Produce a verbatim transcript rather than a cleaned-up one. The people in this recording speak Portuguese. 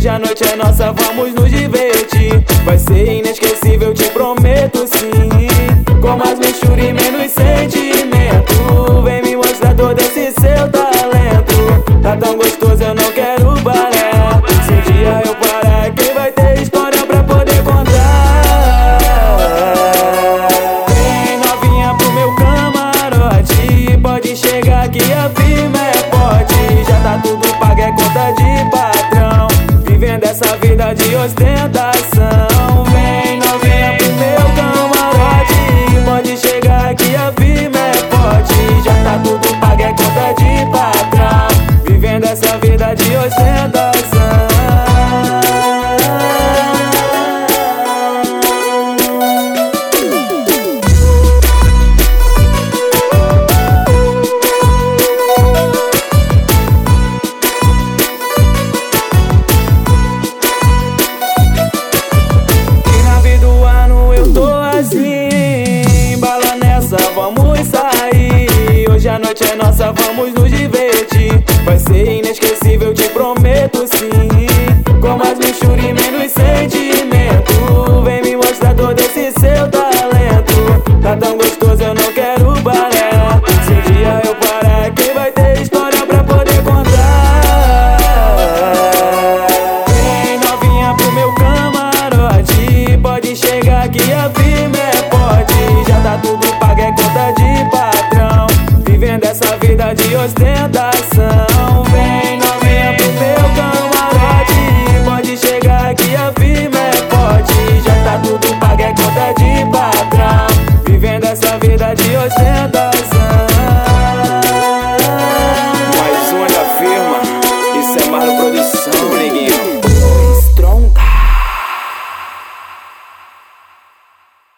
Hoje a noite é nossa, vamos nos divertir. Vai ser inesquecível, te prometo sim. Com mais mixtura e menos sentimento, vem me mostrar todo esse seu talento. Tá tão gostoso, eu não quero balé. Se um dia eu parar, quem vai ter história pra poder contar? Vem novinha pro meu camarote, pode chegar que a firma é forte. Já tá tudo pago, é conta de patrão, vivendo essa vida de ostentação. Vem novinha pro meu camarote, pode chegar que a firma é forte. Já tá tudo pago, é conta de patrão, vivendo essa vida de ostentação. Vamos sair, hoje a noite é nossa, vamos nos divertir. Vai ser inesquecível, te prometo sim. Com mais mixtura e menos sentimento, vem me mostrar todo esse seu talento. Tá tão gostoso, eu não quero balé. Se um dia eu parar, quem vai ter história pra poder contar? Vem novinha pro meu camarote, pode chegar que a firma é forte. Já tá tudo pago, é conta de patrão, vivendo essa vida de ostentação.